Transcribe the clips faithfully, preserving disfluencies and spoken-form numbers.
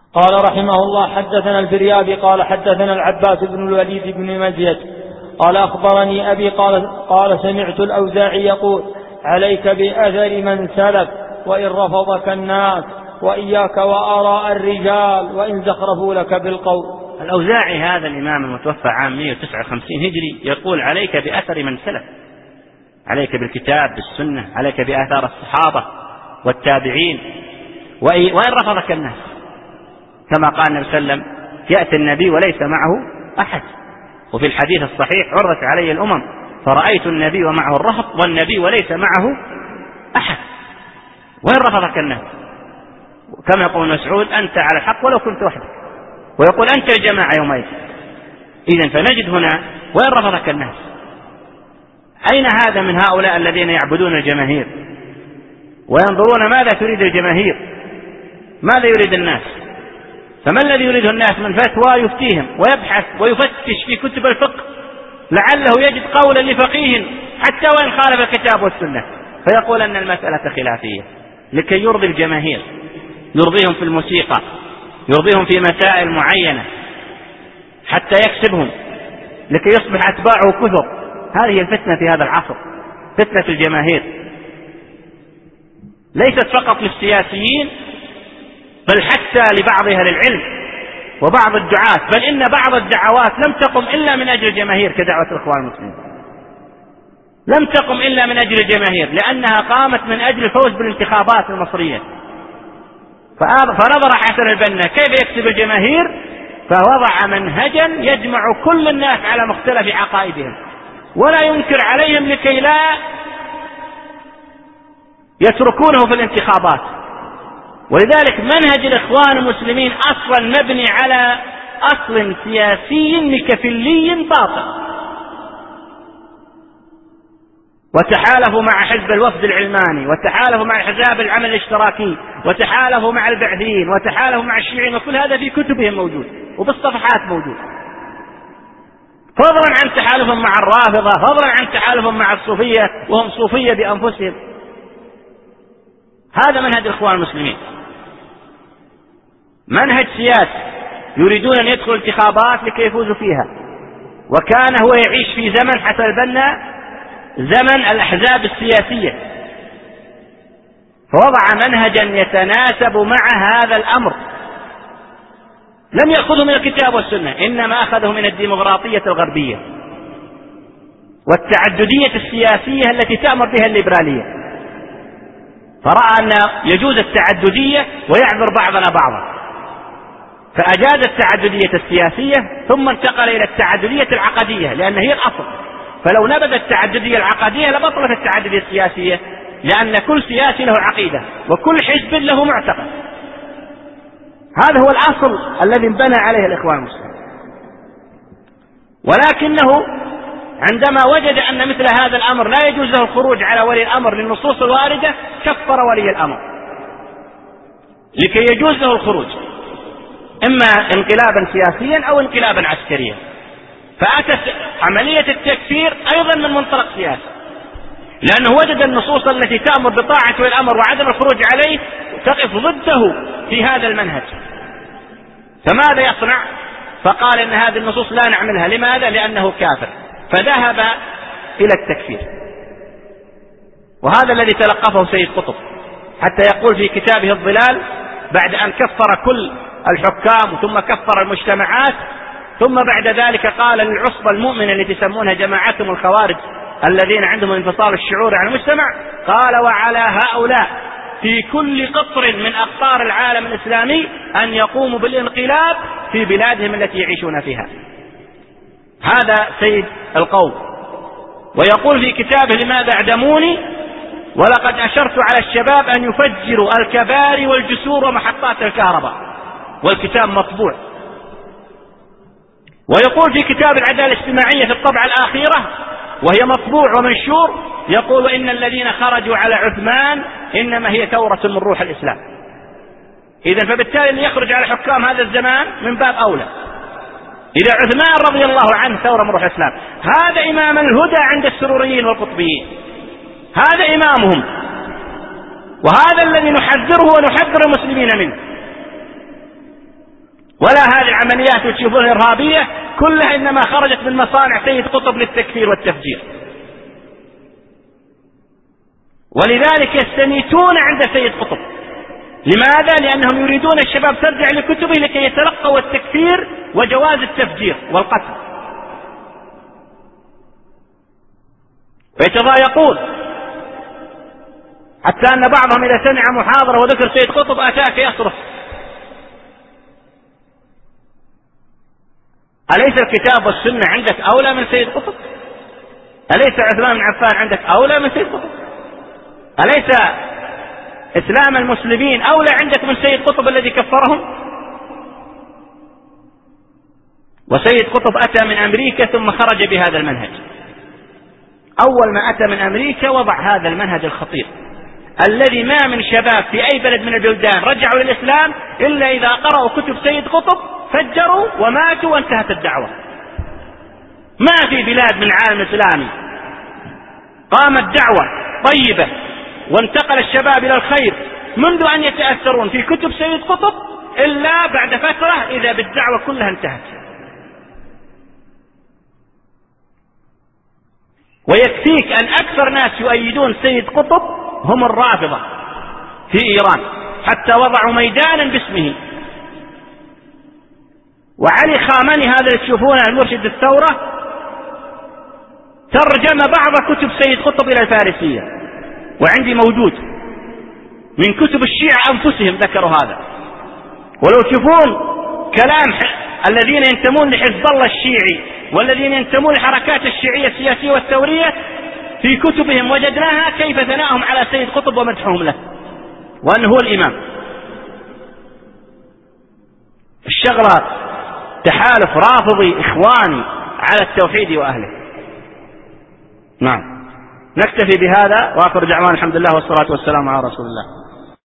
قال رحمه الله: حدثنا الفريابي قال حدثنا العباس بن الوليد بن مزيد قال أخبرني أبي قال, قال سمعت الأوزاعي يقول: عليك بأثر من سلف وإن رفضك الناس، وإياك وآراء الرجال وإن زخرفوا لك بالقول. الأوزاعي هذا الإمام المتوفى عام مئة وتسعة وخمسين هجري يقول: عليك بأثر من سلف، عليك بالكتاب بالسنة، عليك بآثار الصحابة والتابعين وإن رفضك الناس، كما قال النبي صلى الله عليه وسلم: يأتي النبي وليس معه أحد. وفي الحديث الصحيح: عرضت علي الأمم فرأيت النبي ومعه الرهط والنبي وليس معه أحد وإن رفضك الناس. كما يقول مسعود: أنت على الحق ولو كنت وحدك، ويقول: أنت الجماعة يومئذ. إذن فنجد هنا: وإن رفضك الناس. أين هذا من هؤلاء الذين يعبدون الجماهير وينظرون ماذا تريد الجماهير، ماذا يريد الناس؟ فما الذي يريده الناس من فتوى يفتيهم ويبحث ويفتش في كتب الفقه لعله يجد قولا لفقيه حتى وإن خالف الكتاب والسنة، فيقول أن المسألة خلافية لكي يرضي الجماهير، يرضيهم في الموسيقى، يرضيهم في مسائل معينة حتى يكسبهم لكي يصبح أتباعه كثر. هذه الفتنة في هذا العصر، فتنة الجماهير، ليست فقط للسياسيين بل حتى لبعض أهل العلم وبعض الدعاة، بل إن بعض الدعوات لم تقم إلا من أجل الجماهير كدعوة الإخوان المسلمين، لم تقم إلا من أجل الجماهير، لأنها قامت من أجل الفوز بالانتخابات المصرية. فنظر حسن البنا كيف يكسب الجماهير، فوضع منهجا يجمع كل الناس على مختلف عقائدهم ولا ينكر عليهم لكي لا يتركونه في الانتخابات. ولذلك منهج الإخوان المسلمين أصلا مبني على أصل سياسي مكفلي باطل، وتحالفوا مع حزب الوفد العلماني، وتحالفوا مع حزب العمل الاشتراكي، وتحالفوا مع البعثيين، وتحالفوا مع الشيوعيين، وكل هذا في كتبهم موجود وبالصفحات موجود، فضلا عن تحالفهم مع الرافضة، فضلا عن تحالفهم مع الصوفية وهم صوفية بأنفسهم. هذا منهج الإخوان المسلمين، منهج سياسي يريدون أن يدخلوا انتخابات لكي يفوزوا فيها. وكان هو يعيش في زمن حسن البنا، زمن الأحزاب السياسية، فوضع منهجا يتناسب مع هذا الأمر، لم يأخذه من الكتاب والسنة، إنما أخذه من الديمقراطية الغربية والتعددية السياسية التي تأمر بها الليبرالية، فرأى أن يجوز التعددية ويعذر بعضنا بعضا، فأجاز التعددية السياسية ثم انتقل إلى التعددية العقدية لأن هي الأصل. فلو نبذ التعددية العقدية لبطلت التعددية السياسية، لأن كل سياسي له عقيدة وكل حزب له معتقد. هذا هو الأصل الذي انبنى عليه الإخوان المسلمين. ولكنه عندما وجد أن مثل هذا الأمر لا يجوز له الخروج على ولي الأمر للنصوص الواردة، كفر ولي الأمر لكي يجوز له الخروج إما انقلابا سياسيا أو انقلابا عسكريا. فأتت عملية التكفير أيضا من منطلق سياسي، لأنه وجد النصوص التي تأمر بطاعة ولي الأمر وعدم الخروج عليه تقف ضده في هذا المنهج. فماذا يصنع؟ فقال إن هذه النصوص لا نعملها. لماذا؟ لأنه كافر، فذهب إلى التكفير. وهذا الذي تلقفه سيد قطب، حتى يقول في كتابه الظلال بعد أن كفر كل الحكام ثم كفر المجتمعات، ثم بعد ذلك قال للعصبة المؤمنة التي يسمونها جماعتهم الخوارج الذين عندهم انفصال الشعور عن المجتمع، قال: وعلى هؤلاء في كل قطر من أقطار العالم الإسلامي أن يقوموا بالانقلاب في بلادهم التي يعيشون فيها. هذا سيد القوم. ويقول في كتابه لماذا أعدموني: ولقد أشرت على الشباب أن يفجروا الكباري والجسور ومحطات الكهرباء، والكتاب مطبوع. ويقول في كتاب العدالة الاجتماعية في الطبعة الأخيرة وهي مطبوع ومنشور، يقول: إن الذين خرجوا على عثمان إنما هي ثورة من روح الإسلام. إذن فبالتالي اللي يخرج على حكام هذا الزمان من باب أولى. إذا عثمان رضي الله عنه ثورة من روح الإسلام، هذا إمام الهدى عند السروريين والقطبيين، هذا إمامهم، وهذا الذي نحذره ونحذر المسلمين منه. ولا هذه العمليات وتشوفونها إرهابية كلها إنما خرجت من مصانع سيد قطب للتكفير والتفجير. ولذلك يستميتون عند سيد قطب. لماذا؟ لأنهم يريدون الشباب ترجع لكتبه لكي يتلقوا التكفير وجواز التفجير والقتل، ويتضايقون حتى أن بعضهم إذا سمع محاضرة وذكر سيد قطب أتاك يصرخ. أليس الكتاب والسنة عندك أولى من سيد قطب؟ أليس عثمان بن عفان عندك أولى من سيد قطب؟ أليس إسلام المسلمين أولى عندك من سيد قطب الذي كفرهم؟ وسيد قطب أتى من أمريكا ثم خرج بهذا المنهج. أول ما أتى من أمريكا وضع هذا المنهج الخطير الذي ما من شباب في أي بلد من البلدان رجعوا للإسلام إلا إذا قرأوا كتب سيد قطب فجروا وماتوا وانتهت الدعوة. ما في بلاد من العالم الإسلامي قامت دعوة طيبة وانتقل الشباب إلى الخير منذ أن يتأثرون في كتب سيد قطب إلا بعد فترة إذا بالدعوة كلها انتهت. ويكفيك أن أكثر ناس يؤيدون سيد قطب هم الرافضة في إيران، حتى وضعوا ميدانا باسمه. وعلي خامنئي هذا اللي تشوفونه المرشد الثورة ترجم بعض كتب سيد قطب إلى الفارسية، وعندي موجود من كتب الشيعة أنفسهم ذكروا هذا. ولو تشوفون كلام الذين ينتمون لحزب الله الشيعي والذين ينتمون لحركات الشيعية السياسية والثورية في كتبهم وجدناها كيف ثناءهم على سيد قطب ومدحهم له وأنه هو الإمام. الشغلة تحالف رافضي إخواني على التوحيد وأهله. نعم، نكتفي بهذا وآخر دعوانا الحمد لله والصلاة والسلام على رسول الله.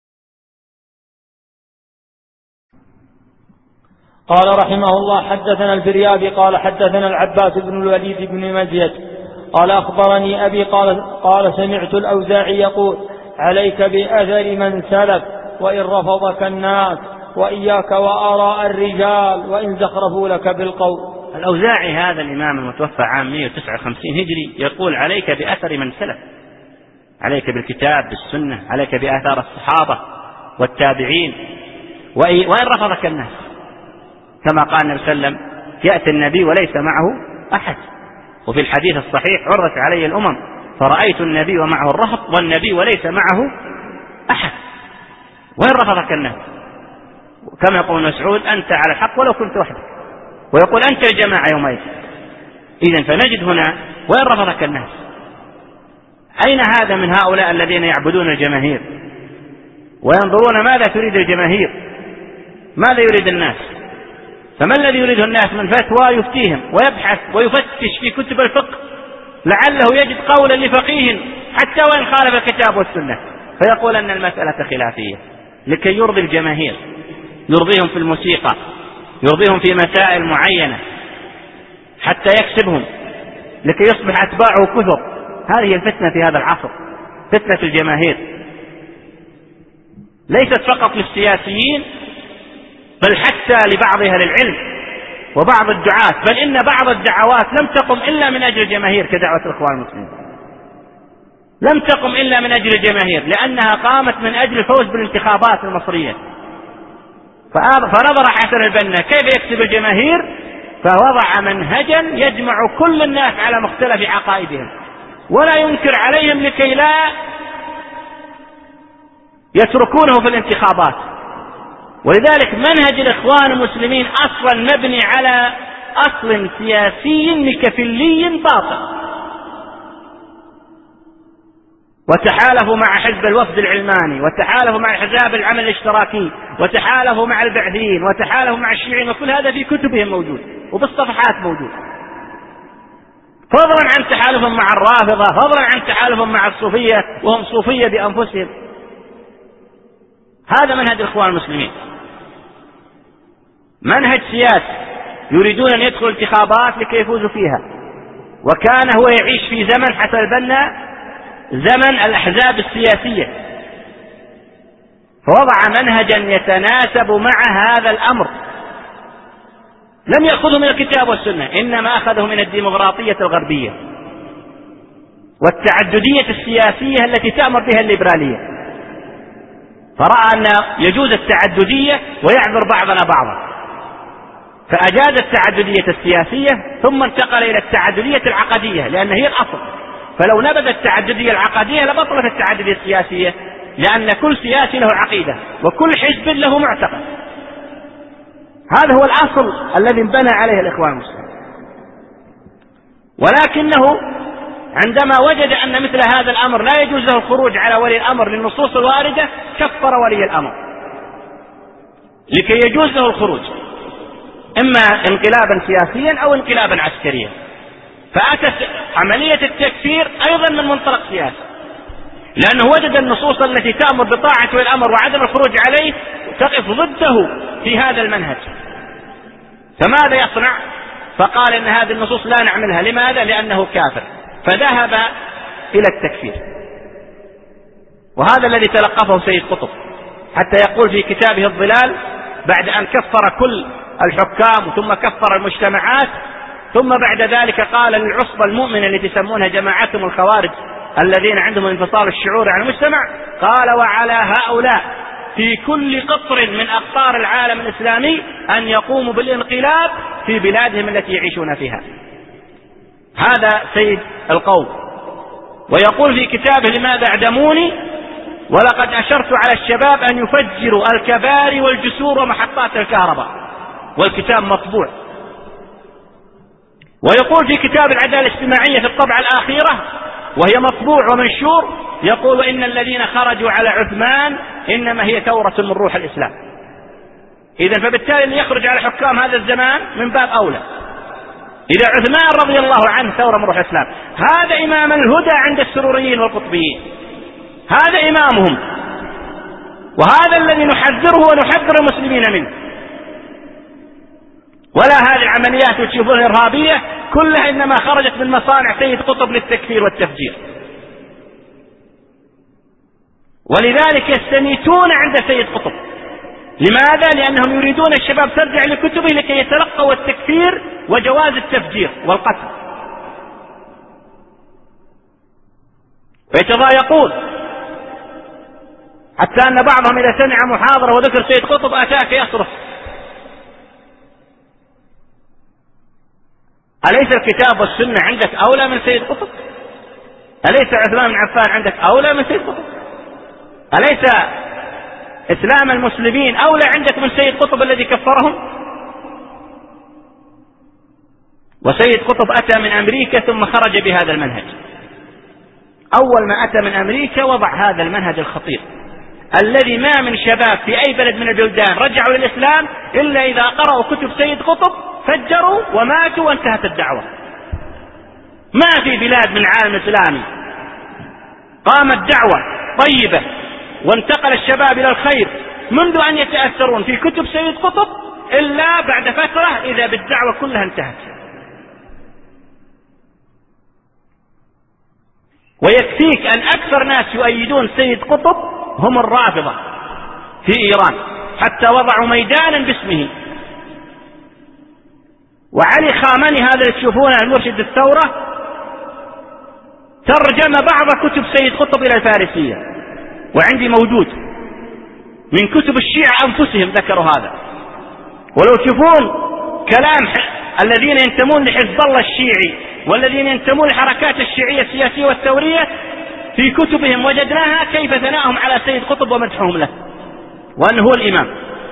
قال رحمه الله: حدثنا الفريابي قال حدثنا العباس بن الوليد بن مزيد قال أخبرني أبي قال, قال سمعت الأوزاعي يقول: عليك بأثر من سلف وإن رفضك الناس، وإياك وآراء الرجال وإن زخرفوا لك بالقول. الأوزاعي هذا الإمام المتوفى عام مئة وتسعة وخمسين هجري يقول: عليك بأثر من سلف، عليك بالكتاب بالسنة، عليك بآثار الصحابة والتابعين وإن رفضك الناس. كما قال النبي صلى الله عليه وسلم: يأتي النبي وليس معه أحد. وفي الحديث الصحيح: عرضت علي الأمم فرأيت النبي ومعه الرهط والنبي وليس معه أحد وإن رفضك الناس. كما يقول مسعود: أنت على الحق ولو كنت وحدك، ويقول: أنت الجماعة يومئذ. إذن فنجد هنا وإن رفضك الناس. أين هذا من هؤلاء الذين يعبدون الجماهير وينظرون ماذا تريد الجماهير، ماذا يريد الناس؟ فما الذي يريده الناس من فتوى يفتيهم ويبحث ويفتش في كتب الفقه لعله يجد قولا لفقيه حتى وإن خالف الكتاب والسنة، فيقول أن المسألة خلافية لكي يرضي الجماهير، يرضيهم في الموسيقى، يرضيهم في مسائل معينة حتى يكسبهم لكي يصبح أتباعه كثر. هذه الفتنة في هذا العصر، فتنة الجماهير ليست فقط للسياسيين بل حتى لبعض أهل العلم وبعض الدعاة، بل إن بعض الدعوات لم تقم إلا من أجل الجماهير كدعوة الإخوان المسلمين، لم تقم إلا من أجل الجماهير لأنها قامت من أجل الفوز بالانتخابات المصرية. فنظر حسن البنا كيف يكسب الجماهير فوضع منهجا يجمع كل الناس على مختلف عقائدهم ولا ينكر عليهم لكي لا يتركونه في الانتخابات. ولذلك منهج الإخوان المسلمين أصلا مبني على أصل سياسي مكفلي باطل، وتحالفوا مع حزب الوفد العلماني، وتحالفوا مع حزب العمل الاشتراكي، وتحالفوا مع البعثيين، وتحالفوا مع الشيعين، وكل هذا في كتبهم موجود وبالصفحات موجود، فضلا عن تحالفهم مع الرافضة، فضلا عن تحالفهم مع الصوفية وهم صوفية بأنفسهم. هذا منهج الإخوان المسلمين، منهج سياسي يريدون أن يدخلوا انتخابات لكي يفوزوا فيها. وكان هو يعيش في زمن حسن البنا زمن الأحزاب السياسية، فوضع منهجا يتناسب مع هذا الأمر لم يأخذه من الكتاب والسنة، إنما أخذه من الديمقراطية الغربية والتعددية السياسية التي تأمر بها الليبرالية، فرأى أن يجوز التعددية ويعذر بعضنا بعضا، فأجاز التعددية السياسية ثم انتقل إلى التعددية العقدية لأن هي الأصل. فلو نبذ التعددية العقدية لبطلت التعددية السياسية، لأن كل سياسي له عقيدة وكل حزب له معتقد. هذا هو الأصل الذي انبنى عليه الإخوان المسلمين. ولكنه عندما وجد أن مثل هذا الأمر لا يجوز له الخروج على ولي الأمر للنصوص الواردة، كفر ولي الأمر لكي يجوز له الخروج إما انقلابا سياسيا أو انقلابا عسكريا. فأتت عملية التكفير أيضا من منطلق سياسي، لأنه وجد النصوص التي تأمر بطاعة ولي الأمر وعدم الخروج عليه تقف ضده في هذا المنهج، فماذا يصنع؟ فقال إن هذه النصوص لا نعملها. لماذا؟ لأنه كافر، فذهب إلى التكفير. وهذا الذي تلقفه سيد قطب، حتى يقول في كتابه الظلال بعد أن كفر كل الحكام ثم كفر المجتمعات، ثم بعد ذلك قال للعصبة المؤمنة التي يسمونها جماعتهم الخوارج الذين عندهم انفصال الشعور عن المجتمع، قال وعلى هؤلاء في كل قطر من أقطار العالم الإسلامي أن يقوموا بالانقلاب في بلادهم التي يعيشون فيها. هذا سيد القوم. ويقول في كتابه لماذا أعدموني؟ ولقد أشرت على الشباب أن يفجروا الكباري والجسور ومحطات الكهرباء، والكتاب مطبوع. ويقول في كتاب العدالة الاجتماعية في الطبعة الأخيرة وهي مطبوع ومنشور، يقول إن الذين خرجوا على عثمان إنما هي ثورة من روح الإسلام. إذن فبالتالي اللي يخرج على حكام هذا الزمان من باب أولى. إذا عثمان رضي الله عنه ثورة من روح الإسلام، هذا إمام الهدى عند السروريين والقطبيين، هذا إمامهم، وهذا الذي نحذره ونحذر المسلمين منه. ولا هذه العمليات وتشوفونها إرهابية كلها إنما خرجت من مصانع سيد قطب للتكفير والتفجير. ولذلك يستميتون عند سيد قطب. لماذا؟ لأنهم يريدون الشباب ترجع لكتبه لكي يتلقوا التكفير وجواز التفجير والقتل، ويتضايقون حتى أن بعضهم إذا سمع محاضرة وذكر سيد قطب أتاك يصرخ. أليس الكتاب والسنة عندك أولى من سيد قطب؟ أليس عثمان بن عفان عندك أولى من سيد قطب؟ أليس إسلام المسلمين أولى عندك من سيد قطب الذي كفرهم؟ وسيد قطب أتى من أمريكا ثم خرج بهذا المنهج. أول ما أتى من أمريكا وضع هذا المنهج الخطير الذي ما من شباب في أي بلد من البلدان رجعوا للإسلام إلا إذا قرأوا كتب سيد قطب فجروا وماتوا وانتهت الدعوة. ما في بلاد من العالم الإسلامي قامت دعوة طيبة وانتقل الشباب إلى الخير منذ أن يتأثرون في كتب سيد قطب إلا بعد فترة إذا بالدعوة كلها انتهت. ويكفيك أن أكثر ناس يؤيدون سيد قطب هم الرافضة في إيران، حتى وضعوا ميدانا باسمه. وعلي خامنئي هذا اللي تشوفونه المرشد الثورة ترجم بعض كتب سيد قطب إلى الفارسية، وعندي موجود من كتب الشيعة أنفسهم ذكروا هذا. ولو تشوفون كلام الذين ينتمون لحزب الله الشيعي والذين ينتمون لحركات الشيعية السياسية والثورية في كتبهم وجدناها كيف ثناءهم على سيد قطب ومدحهم له وأنه هو الإمام.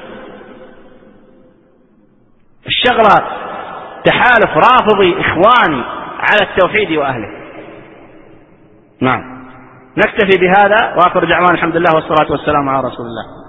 الشغلة تحالف رافضي إخواني على التوحيد وأهله. نعم، نكتفي بهذا وآخر دعوانا الحمد لله والصلاة والسلام على رسول الله.